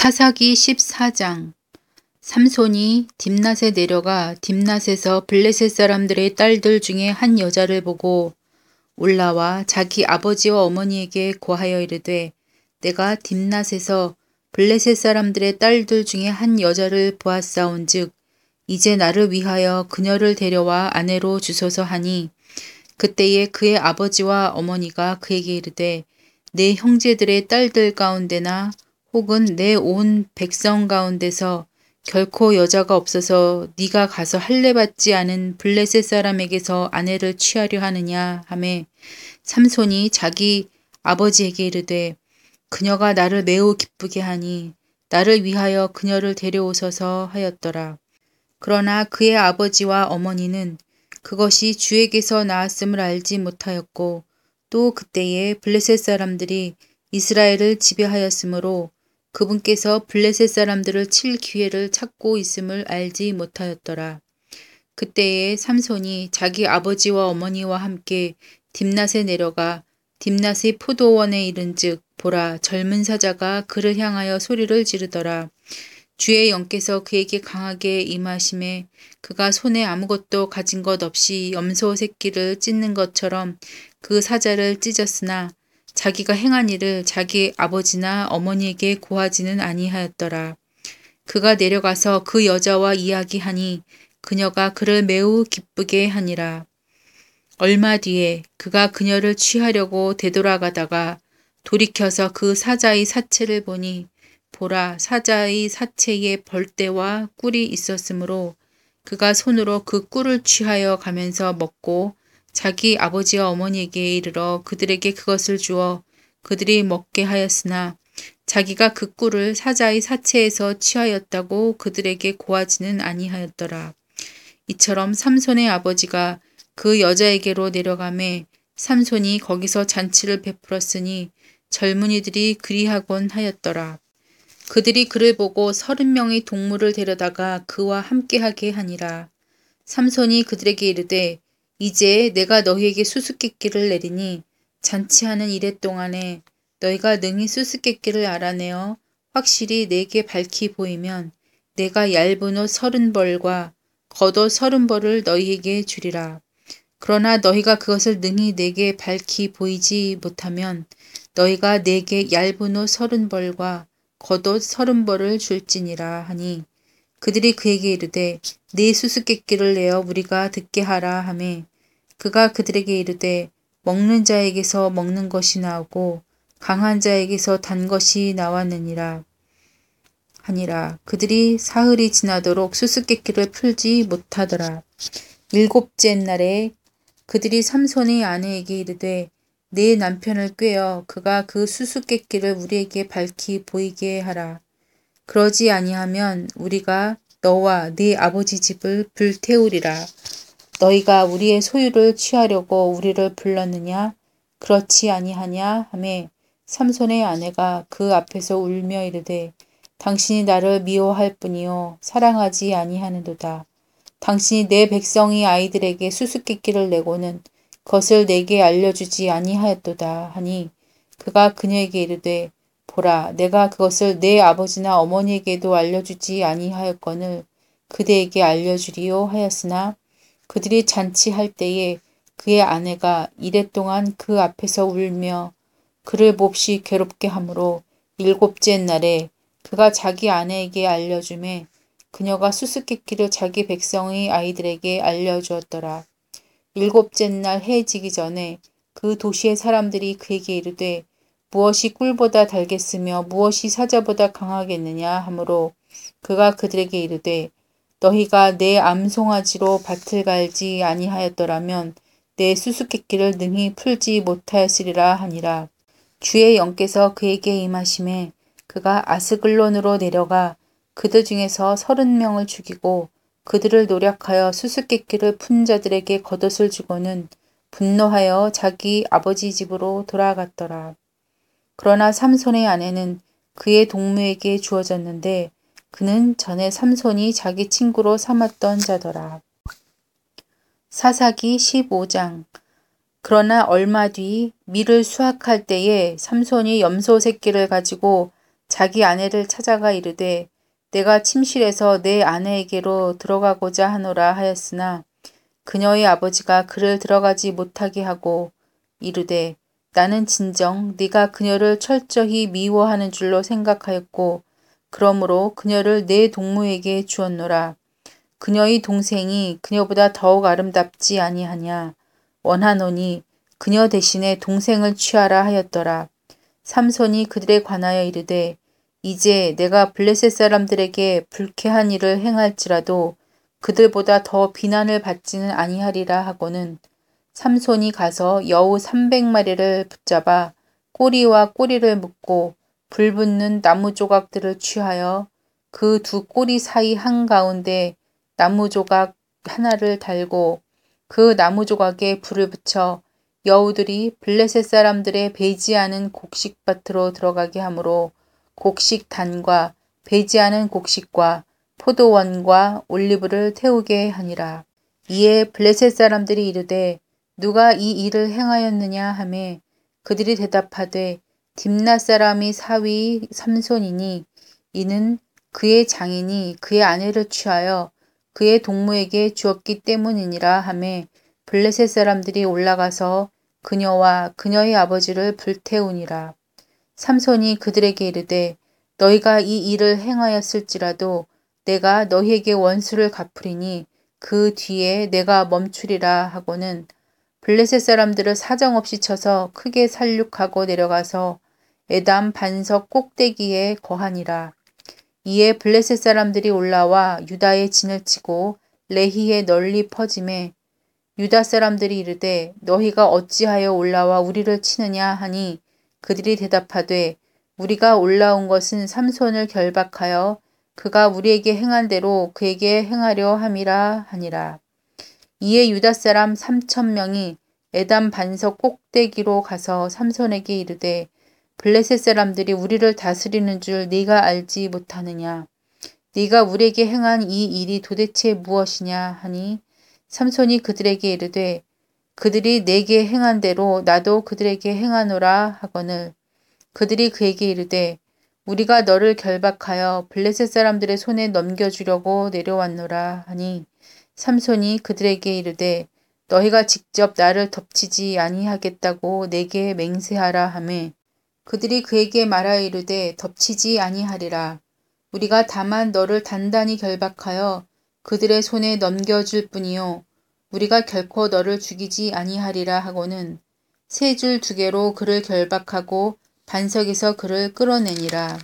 사사기 14장. 삼손이 딥낫에 내려가 딥낫에서 블레셋 사람들의 딸들 중에 한 여자를 보고 올라와 자기 아버지와 어머니에게 고하여 이르되, 내가 딥낫에서 블레셋 사람들의 딸들 중에 한 여자를 보았사온즉 이제 나를 위하여 그녀를 데려와 아내로 주소서 하니, 그때에 그의 아버지와 어머니가 그에게 이르되, 내 형제들의 딸들 가운데나 혹은 내 온 백성 가운데서 결코 여자가 없어서 네가 가서 할례 받지 않은 블레셋 사람에게서 아내를 취하려 하느냐 하매, 삼손이 자기 아버지에게 이르되, 그녀가 나를 매우 기쁘게 하니 나를 위하여 그녀를 데려오소서 하였더라. 그러나 그의 아버지와 어머니는 그것이 주에게서 나왔음을 알지 못하였고, 또 그때에 블레셋 사람들이 이스라엘을 지배하였으므로 그분께서 블레셋 사람들을 칠 기회를 찾고 있음을 알지 못하였더라. 그때에 삼손이 자기 아버지와 어머니와 함께 딥낫에 내려가 딥낫의 포도원에 이른즉, 보라, 젊은 사자가 그를 향하여 소리를 지르더라. 주의 영께서 그에게 강하게 임하심에 그가 손에 아무것도 가진 것 없이 염소 새끼를 찢는 것처럼 그 사자를 찢었으나 자기가 행한 일을 자기 아버지나 어머니에게 고하지는 아니하였더라. 그가 내려가서 그 여자와 이야기하니 그녀가 그를 매우 기쁘게 하니라. 얼마 뒤에 그가 그녀를 취하려고 되돌아가다가 돌이켜서 그 사자의 사체를 보니, 보라, 사자의 사체에 벌떼와 꿀이 있었으므로 그가 손으로 그 꿀을 취하여 가면서 먹고 자기 아버지와 어머니에게 이르러 그들에게 그것을 주어 그들이 먹게 하였으나 자기가 그 꿀을 사자의 사체에서 취하였다고 그들에게 고하지는 아니하였더라. 이처럼 삼손의 아버지가 그 여자에게로 내려가매 삼손이 거기서 잔치를 베풀었으니 젊은이들이 그리하곤 하였더라. 그들이 그를 보고 30명의 동물을 데려다가 그와 함께하게 하니라. 삼손이 그들에게 이르되, 이제 내가 너희에게 수수께끼를 내리니 잔치하는 이래 동안에 너희가 능히 수수께끼를 알아내어 확실히 내게 밝히 보이면 내가 얇은 옷 30벌과 겉옷 30벌을 너희에게 주리라. 그러나 너희가 그것을 능히 내게 밝히 보이지 못하면 너희가 내게 얇은 옷 30벌과 겉옷 30벌을 줄지니라 하니, 그들이 그에게 이르되, 네 수수께끼를 내어 우리가 듣게 하라 하매, 그가 그들에게 이르되, 먹는 자에게서 먹는 것이 나오고 강한 자에게서 단 것이 나왔느니라 하니라. 그들이 사흘이 지나도록 수수께끼를 풀지 못하더라. 7째 날에 그들이 삼손의 아내에게 이르되, 내 남편을 꾀어 그가 그 수수께끼를 우리에게 밝히 보이게 하라. 그러지 아니하면 우리가 너와 네 아버지 집을 불태우리라. 너희가 우리의 소유를 취하려고 우리를 불렀느냐? 그렇지 아니하냐? 하매, 삼손의 아내가 그 앞에서 울며 이르되, 당신이 나를 미워할 뿐이요 사랑하지 아니하는도다. 당신이 내 백성의 아이들에게 수수께끼를 내고는 그것을 내게 알려주지 아니하였도다 하니, 그가 그녀에게 이르되, 보라, 내가 그것을 내 아버지나 어머니에게도 알려주지 아니하였거늘 그대에게 알려주리요 하였으나, 그들이 잔치할 때에 그의 아내가 이랫동안 그 앞에서 울며 그를 몹시 괴롭게 하므로 7째 날에 그가 자기 아내에게 알려주매 그녀가 수수께끼를 자기 백성의 아이들에게 알려주었더라. 7째 날 해 지기 전에 그 도시의 사람들이 그에게 이르되, 무엇이 꿀보다 달겠으며 무엇이 사자보다 강하겠느냐 하므로 그가 그들에게 이르되, 너희가 내 암송아지로 밭을 갈지 아니하였더라면 내 수수께끼를 능히 풀지 못하였으리라 하니라. 주의 영께서 그에게 임하심에 그가 아스글론으로 내려가 그들 중에서 30명을 죽이고 그들을 노략하여 수수께끼를 푼 자들에게 겉옷을 주고는 분노하여 자기 아버지 집으로 돌아갔더라. 그러나 삼손의 아내는 그의 동무에게 주어졌는데 그는 전에 삼손이 자기 친구로 삼았던 자더라. 사사기 15장. 그러나 얼마 뒤 밀을 수확할 때에 삼손이 염소 새끼를 가지고 자기 아내를 찾아가 이르되 내가 침실에서 내 아내에게로 들어가고자 하노라 하였으나 그녀의 아버지가 그를 들어가지 못하게 하고 이르되 나는 진정 네가 그녀를 철저히 미워하는 줄로 생각하였고 그러므로 그녀를 내 동무에게 주었노라. 그녀의 동생이 그녀보다 더욱 아름답지 아니하냐. 원하노니 그녀 대신에 동생을 취하라 하였더라. 삼손이 그들에 관하여 이르되 이제 내가 블레셋 사람들에게 불쾌한 일을 행할지라도 그들보다 더 비난을 받지는 아니하리라 하고는 삼손이 가서 여우 300마리를 붙잡아 꼬리와 꼬리를 묶고 불 붙는 나무 조각들을 취하여 그 두 꼬리 사이 한가운데 나무 조각 하나를 달고 그 나무 조각에 불을 붙여 여우들이 블레셋 사람들의 배지 않은 곡식밭으로 들어가게 하므로 곡식단과 배지 않은 곡식과 포도원과 올리브를 태우게 하니라. 이에 블레셋 사람들이 이르되 누가 이 일을 행하였느냐 하매 그들이 대답하되 딥낫 사람이 사위 삼손이니 이는 그의 장인이 그의 아내를 취하여 그의 동무에게 주었기 때문이니라 하매 블레셋 사람들이 올라가서 그녀와 그녀의 아버지를 불태우니라. 삼손이 그들에게 이르되 너희가 이 일을 행하였을지라도 내가 너희에게 원수를 갚으리니 그 뒤에 내가 멈추리라 하고는 블레셋 사람들을 사정없이 쳐서 크게 살육하고 내려가서 에담 반석 꼭대기에 거하니라. 이에 블레셋 사람들이 올라와 유다의 진을 치고 레히에 널리 퍼짐에 유다 사람들이 이르되 너희가 어찌하여 올라와 우리를 치느냐 하니 그들이 대답하되 우리가 올라온 것은 삼손을 결박하여 그가 우리에게 행한 대로 그에게 행하려 함이라 하니라. 이에 유다 사람 3,000명이 에담 반석 꼭대기로 가서 삼손에게 이르되 블레셋 사람들이 우리를 다스리는 줄 네가 알지 못하느냐. 네가 우리에게 행한 이 일이 도대체 무엇이냐 하니 삼손이 그들에게 이르되 그들이 내게 행한 대로 나도 그들에게 행하노라 하거늘 그들이 그에게 이르되 우리가 너를 결박하여 블레셋 사람들의 손에 넘겨주려고 내려왔노라 하니 삼손이 그들에게 이르되 너희가 직접 나를 덮치지 아니하겠다고 내게 맹세하라 하매 그들이 그에게 말하여 이르되 덮치지 아니하리라. 우리가 다만 너를 단단히 결박하여 그들의 손에 넘겨줄 뿐이요 우리가 결코 너를 죽이지 아니하리라 하고는 세 줄 두 개로 그를 결박하고 반석에서 그를 끌어내니라.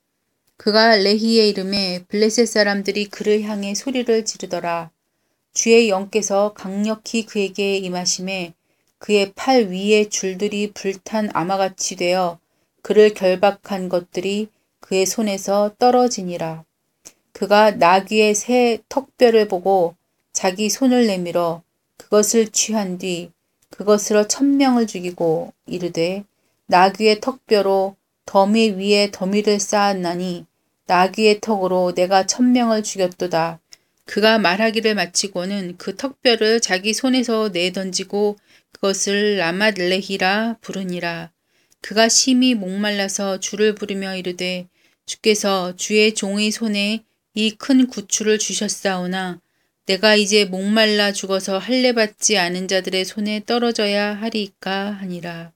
그가 레히에 이름에 블레셋 사람들이 그를 향해 소리를 지르더라. 주의 영께서 강력히 그에게 임하심에 그의 팔 위에 줄들이 불탄 아마같이 되어 그를 결박한 것들이 그의 손에서 떨어지니라. 그가 나귀의 새 턱뼈를 보고 자기 손을 내밀어 그것을 취한 뒤 그것으로 1,000명을 죽이고 이르되 나귀의 턱뼈로 더미 위에 더미를 쌓았나니 나귀의 턱으로 내가 1,000명을 죽였도다. 그가 말하기를 마치고는 그 턱뼈를 자기 손에서 내던지고 그것을 라맛레히라 부르니라. 그가 심히 목말라서 주를 부르며 이르되 주께서 주의 종의 손에 이 큰 구추를 주셨사오나 내가 이제 목말라 죽어서 할례 받지 않은 자들의 손에 떨어져야 하리이까 하니라.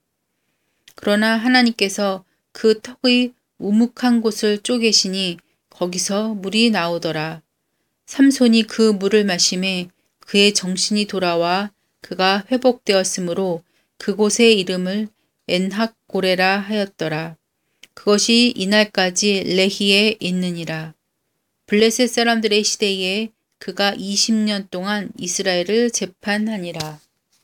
그러나 하나님께서 그 턱의 우묵한 곳을 쪼개시니 거기서 물이 나오더라. 삼손이 그 물을 마심에 그의 정신이 돌아와 그가 회복되었으므로 그곳의 이름을 엔학고레라 하였더라. 그것이 이날까지 레히에 있느니라. 블레셋 사람들의 시대에 그가 20년 동안 이스라엘을 재판하니라.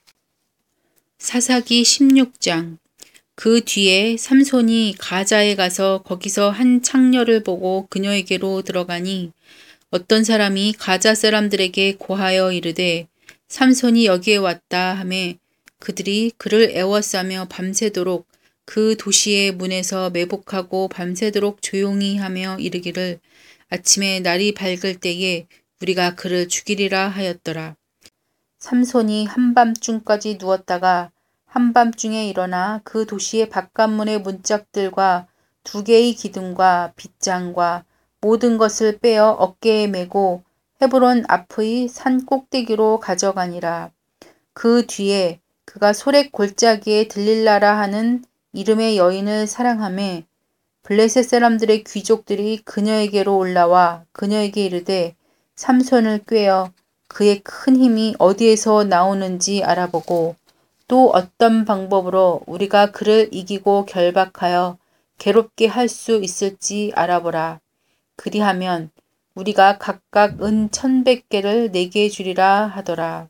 사사기 16장. 그 뒤에 삼손이 가자에 가서 거기서 한 창녀를 보고 그녀에게로 들어가니 어떤 사람이 가자 사람들에게 고하여 이르되 삼손이 여기에 왔다 하매 그들이 그를 애워싸며 밤새도록 그 도시의 문에서 매복하고 밤새도록 조용히 하며 이르기를 아침에 날이 밝을 때에 우리가 그를 죽이리라 하였더라. 삼손이 한밤중까지 누웠다가 한밤중에 일어나 그 도시의 바깥문의 문짝들과 두 개의 기둥과 빗장과 모든 것을 빼어 어깨에 메고 헤브론 앞의 산 꼭대기로 가져가니라. 그 뒤에 그가 소렉 골짜기에 들릴라라 하는 이름의 여인을 사랑하매 블레셋 사람들의 귀족들이 그녀에게로 올라와 그녀에게 이르되 삼손을 꾀어 그의 큰 힘이 어디에서 나오는지 알아보고 또 어떤 방법으로 우리가 그를 이기고 결박하여 괴롭게 할 수 있을지 알아보라. 그리하면 우리가 각각 은 1,100개를 내게 주리라 하더라.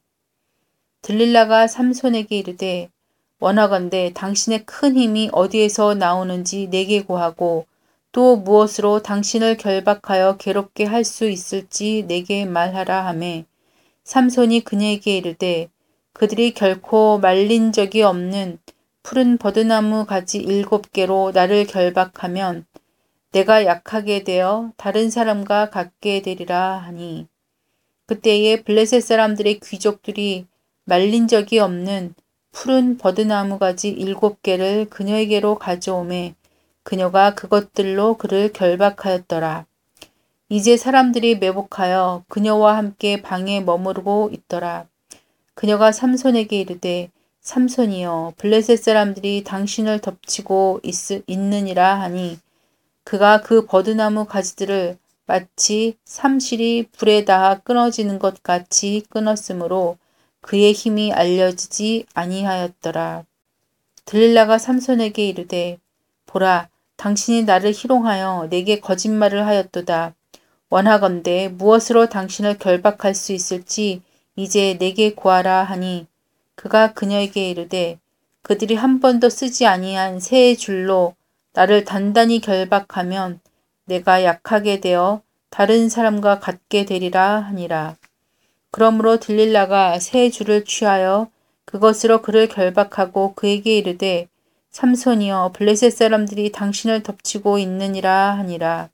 들릴라가 삼손에게 이르되 원하건대 당신의 큰 힘이 어디에서 나오는지 내게 고하고 또 무엇으로 당신을 결박하여 괴롭게 할 수 있을지 내게 말하라 하매 삼손이 그녀에게 이르되 그들이 결코 말린 적이 없는 푸른 버드나무 가지 7개로 나를 결박하면 내가 약하게 되어 다른 사람과 같게 되리라 하니 그때에 블레셋 사람들의 귀족들이 말린 적이 없는 푸른 버드나무 가지 7개를 그녀에게로 가져오매 그녀가 그것들로 그를 결박하였더라. 이제 사람들이 매복하여 그녀와 함께 방에 머무르고 있더라. 그녀가 삼손에게 이르되 삼손이여 블레셋 사람들이 당신을 덮치고 있느니라 하니 그가 그 버드나무 가지들을 마치 삼실이 불에 닿아 끊어지는 것 같이 끊었으므로 그의 힘이 알려지지 아니하였더라. 들릴라가 삼손에게 이르되 보라 당신이 나를 희롱하여 내게 거짓말을 하였도다. 원하건대 무엇으로 당신을 결박할 수 있을지 이제 내게 구하라 하니 그가 그녀에게 이르되 그들이 한 번도 쓰지 아니한 새 줄로 나를 단단히 결박하면 내가 약하게 되어 다른 사람과 같게 되리라 하니라. 그러므로 들릴라가 새 줄을 취하여 그것으로 그를 결박하고 그에게 이르되 삼손이여 블레셋 사람들이 당신을 덮치고 있느니라 하니라.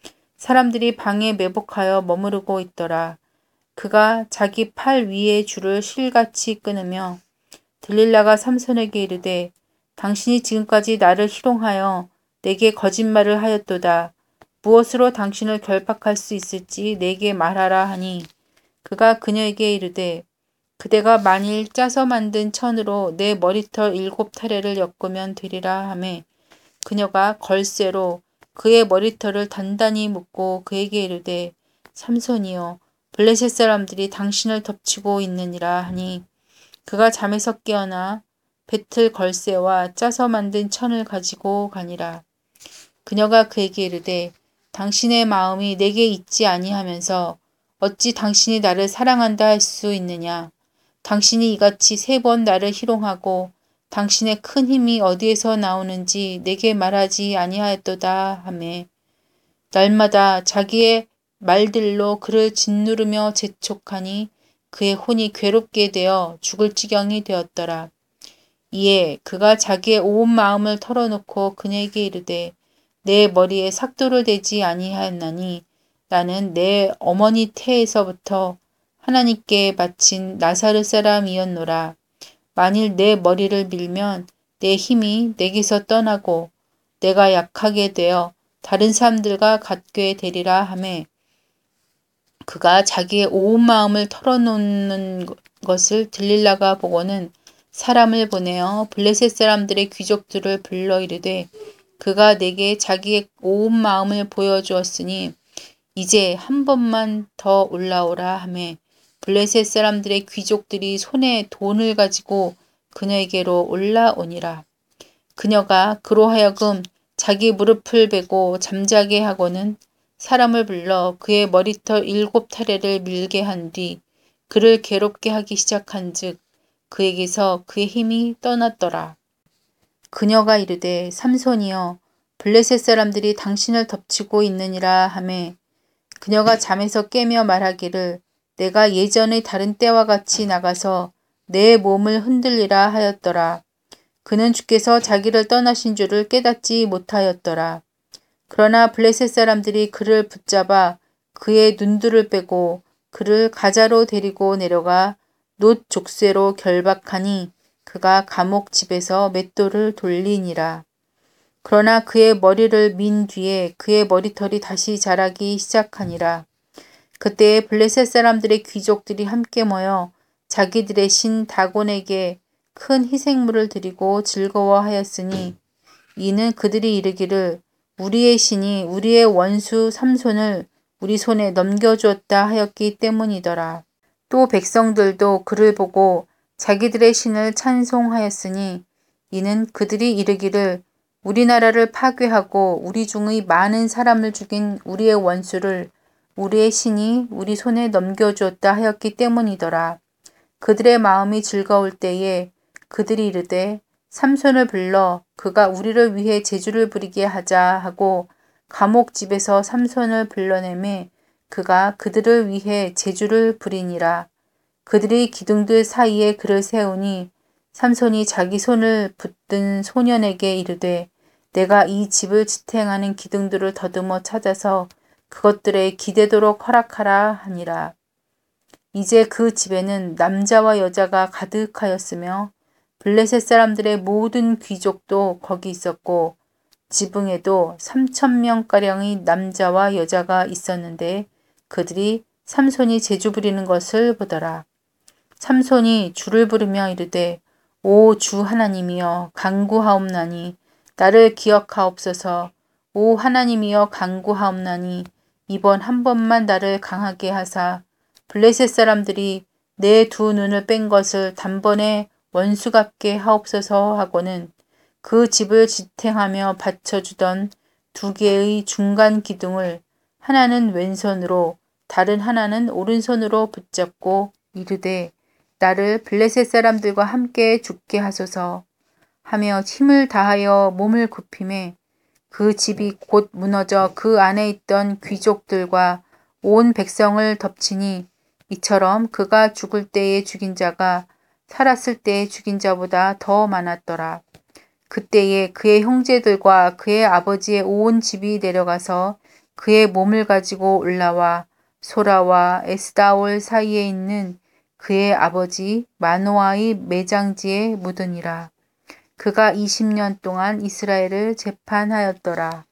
사람들이 방에 매복하여 머무르고 있더라. 그가 자기 팔 위에 줄을 실같이 끊으며 들릴라가 삼손에게 이르되 당신이 지금까지 나를 희롱하여 내게 거짓말을 하였도다. 무엇으로 당신을 결박할 수 있을지 내게 말하라 하니 그가 그녀에게 이르되 그대가 만일 짜서 만든 천으로 내 머리털 7타래를 엮으면 되리라 하매 그녀가 걸쇠로 그의 머리털을 단단히 묶고 그에게 이르되 삼손이여 블레셋 사람들이 당신을 덮치고 있느니라 하니 그가 잠에서 깨어나 배틀 걸쇠와 짜서 만든 천을 가지고 가니라. 그녀가 그에게 이르되 당신의 마음이 내게 있지 아니하면서 어찌 당신이 나를 사랑한다 할 수 있느냐. 당신이 이같이 3번 나를 희롱하고 당신의 큰 힘이 어디에서 나오는지 내게 말하지 아니하였도다 하매 날마다 자기의 말들로 그를 짓누르며 재촉하니 그의 혼이 괴롭게 되어 죽을 지경이 되었더라. 이에 그가 자기의 온 마음을 털어놓고 그녀에게 이르되 내 머리에 삭도를 대지 아니하였나니 나는 내 어머니 태에서부터 하나님께 바친 나사렛 사람이었노라. 만일 내 머리를 밀면 내 힘이 내게서 떠나고 내가 약하게 되어 다른 사람들과 같게 되리라 하매 그가 자기의 온 마음을 털어놓는 것을 들릴라가 보고는 사람을 보내어 블레셋 사람들의 귀족들을 불러 이르되 그가 내게 자기의 온 마음을 보여주었으니 이제 한 번만 더 올라오라 하매 블레셋 사람들의 귀족들이 손에 돈을 가지고 그녀에게로 올라오니라. 그녀가 그로 하여금 자기 무릎을 베고 잠자게 하고는 사람을 불러 그의 머리털 7타래를 밀게 한 뒤 그를 괴롭게 하기 시작한 즉 그에게서 그의 힘이 떠났더라. 그녀가 이르되 삼손이여 블레셋 사람들이 당신을 덮치고 있느니라 하매 그녀가 잠에서 깨며 말하기를 내가 예전의 다른 때와 같이 나가서 내 몸을 흔들리라 하였더라. 그는 주께서 자기를 떠나신 줄을 깨닫지 못하였더라. 그러나 블레셋 사람들이 그를 붙잡아 그의 눈두를 빼고 그를 가자로 데리고 내려가 놋 족쇄로 결박하니 그가 감옥 집에서 맷돌을 돌리니라. 그러나 그의 머리를 민 뒤에 그의 머리털이 다시 자라기 시작하니라. 그때에 블레셋 사람들의 귀족들이 함께 모여 자기들의 신 다곤에게 큰 희생물을 드리고 즐거워하였으니 이는 그들이 이르기를 우리의 신이 우리의 원수 삼손을 우리 손에 넘겨주었다 하였기 때문이더라. 또 백성들도 그를 보고 자기들의 신을 찬송하였으니 이는 그들이 이르기를 우리나라를 파괴하고 우리 중의 많은 사람을 죽인 우리의 원수를 우리의 신이 우리 손에 넘겨주었다 하였기 때문이더라. 그들의 마음이 즐거울 때에 그들이 이르되 삼손을 불러 그가 우리를 위해 제주를 부리게 하자 하고 감옥집에서 삼손을 불러내매 그가 그들을 위해 제주를 부리니라. 그들이 기둥들 사이에 그를 세우니 삼손이 자기 손을 붙든 소년에게 이르되 내가 이 집을 지탱하는 기둥들을 더듬어 찾아서 그것들에 기대도록 허락하라 하니라. 이제 그 집에는 남자와 여자가 가득하였으며 블레셋 사람들의 모든 귀족도 거기 있었고 지붕에도 3,000명가량의 남자와 여자가 있었는데 그들이 삼손이 제주 부리는 것을 보더라. 삼손이 주를 부르며 이르되 오 주 하나님이여 간구하옵나니 나를 기억하옵소서. 오 하나님이여 간구하옵나니 이번 한 번만 나를 강하게 하사 블레셋 사람들이 내 두 눈을 뺀 것을 단번에 원수 갚게 하옵소서 하고는 그 집을 지탱하며 받쳐주던 두 개의 중간 기둥을 하나는 왼손으로 다른 하나는 오른손으로 붙잡고 이르되 나를 블레셋 사람들과 함께 죽게 하소서 하며 힘을 다하여 몸을 굽히매 그 집이 곧 무너져 그 안에 있던 귀족들과 온 백성을 덮치니 이처럼 그가 죽을 때에 죽인 자가 살았을 때에 죽인 자보다 더 많았더라. 그때에 그의 형제들과 그의 아버지의 온 집이 내려가서 그의 몸을 가지고 올라와 소라와 에스다올 사이에 있는 그의 아버지 마노아의 매장지에 묻으니라. 그가 20년 동안 이스라엘을 재판하였더라.